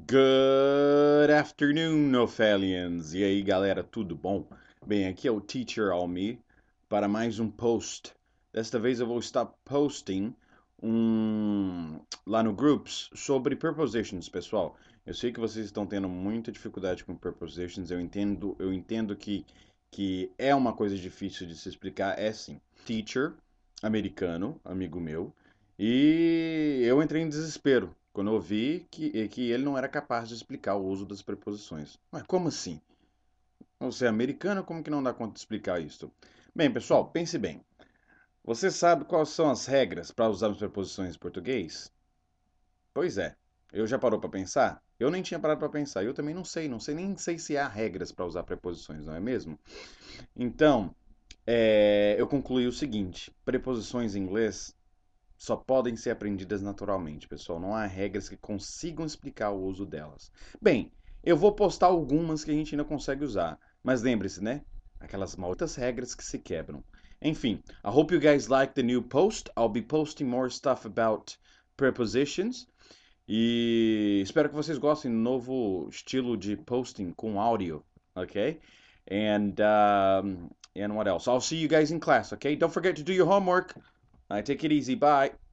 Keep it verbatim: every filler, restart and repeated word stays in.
Good afternoon, Ophelians! E aí, galera, tudo bom? Bem, aqui é o Teacher Almi para mais um post. Desta vez eu vou estar posting um lá no Groups sobre prepositions, pessoal. Eu sei que vocês estão tendo muita dificuldade com prepositions. Eu entendo, eu entendo que que é uma coisa difícil de se explicar. É sim. Teacher, americano, amigo meu, e eu entrei em desespero quando eu vi que, que ele não era capaz de explicar o uso das preposições. Mas como assim? Você é americano, como que não dá conta de explicar isso? Bem, pessoal, pense bem. Você sabe quais são as regras para usar as preposições em português? Pois é. Eu já parou para pensar? Eu nem tinha parado para pensar. Eu também não sei, não sei nem sei se há regras para usar preposições, não é mesmo? Então, é, eu concluí o seguinte: preposições em inglês só podem ser aprendidas naturalmente, pessoal. Não há regras que consigam explicar o uso delas. Bem, eu vou postar algumas que a gente ainda consegue usar, mas lembre-se, né? Aquelas malditas regras que se quebram. Enfim, I hope you guys like the new post. I'll be posting more stuff about prepositions. E espero que vocês gostem do novo estilo de posting com áudio, ok? And um, and what else? I'll see you guys in class, okay? Don't forget to do your homework. I take it easy. Bye.